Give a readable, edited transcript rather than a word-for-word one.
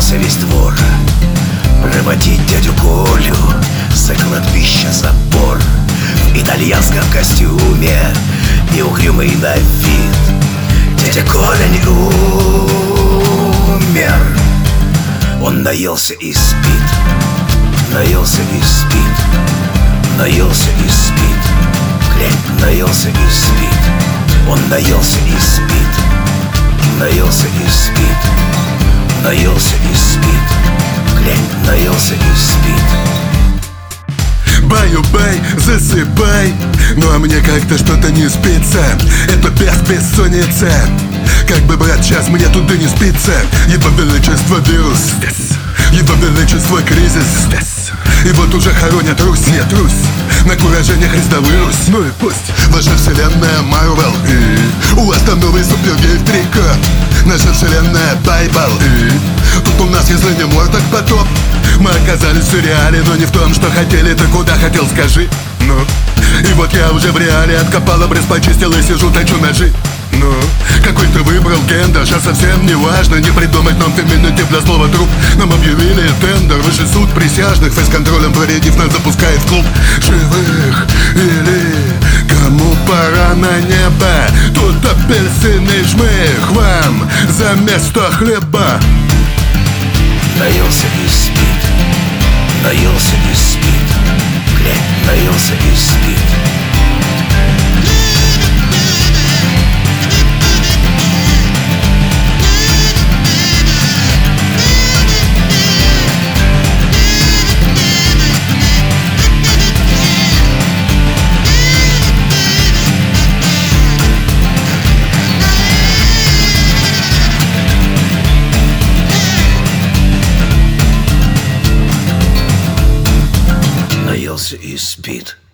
Собрался весь двор проводить дядю Колю за кладбище забор. В итальянском костюме и угрюмый на вид дядя Коля не умер. Он наелся и спит, наелся и спит, наелся и спит. Глянь, наелся и спит. Он наелся и спит, наелся и спит, наелся и спит. Глянь, наелся и спит. Баю-бай, засыпай. Ну а мне как-то что-то не спится. Это бессонница. Как бы, брат, сейчас мне туда не спится. Его величество вирус, его величество кризис. И вот уже хоронят Русь, нет, Русь. На кураже не Христовый Русь. Ну и пусть ваша вселенная Марвел. И у вас там новый супергей в трико. Наша вселенная Байбл. И тут у нас, если не мор, так потоп. Мы оказались в сериале, но не в том, что хотели. Ты куда хотел, скажи. Ну, и вот я уже в реале откопал обрез, почистил и сижу, точу ножи. Ну, какой ты выбрал гендер, сейчас совсем не важно. Не придумать нам феминитив для слова труп. Нам объявили тендер, высший суд присяжных фейс-контролем проредив нас запускает в клуб живых. Или кому пора на небо, тут апельсины жмых вам за место хлеба. Наелся и спит, наелся и спит. Глянь, наелся и спит. Наелся и спит.